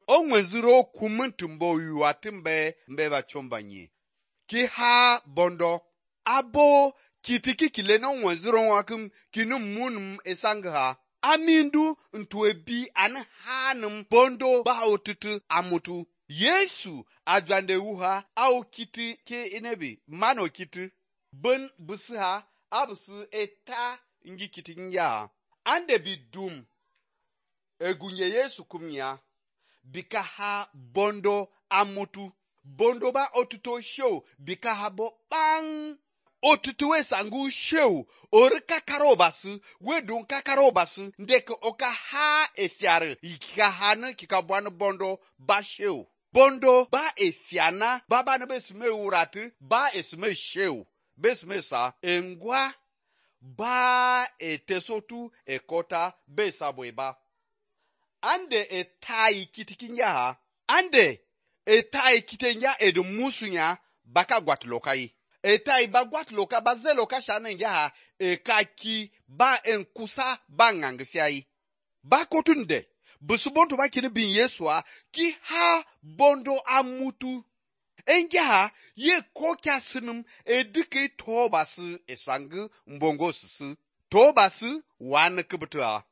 O mwenziro kumuntumbo yuatimbe mbeba chombanye. Ki ha bondo. Abo kitiki kileno mwenziro wakum kinum munum esangha. Amindu ntwebi an hanum bondo ba otutu amutu. Yesu ajwande uha au kiti ke inebi mano kiti. Ben busiha abusu eta ngi kiti nya. Ande bi dum. Egunye Yesu kumya. Bika ha bondo amutu. Bondo ba otuto show. Bika ha bo bang. Otutu we sangu show. Orika karobasu. Wedun kakarobasu. Ndeke oka ha efiare. Ikika hane kika bwana bondo ba show. Bondo ba efiana. Baba ne besme uratu. Ba esme show. Besme sa. Engwa. Ba etesotu ekota besabweba. Ande etai kitikinya. Ande etai kitenya edu musunya baka gwatlokai. Etai ba gwatloka ba zeloka shana nja ekaki ba enkusa ba ngangsiai. Ba kotunde. Busubonto ba kini bin Yesua ki ha bondo amutu. Enja ye kokya sinum edike tobası esangu mbongo sisi. Tobası wan kubutua.